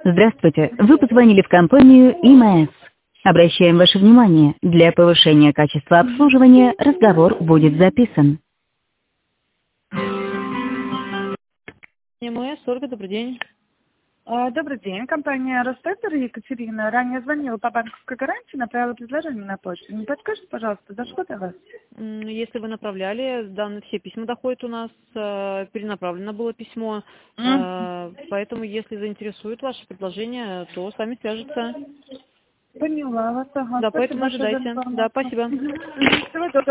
Здравствуйте, вы позвонили в компанию ИМС. Обращаем ваше внимание, для повышения качества обслуживания разговор будет записан. ИМС, Ольга, добрый день. Добрый день, компания Ростептер, Екатерина. Ранее звонила по банковской гарантии, направила предложение на почту. Не подскажите, пожалуйста, дошло до вас? Если вы направляли, данные все письма доходят у нас, перенаправлено было письмо, поэтому если заинтересует ваше предложение, то с вами свяжется. Поняла вас, ага. Да, Спасибо поэтому большое за ожидайте. информацию. Да, спасибо. Всего доброго.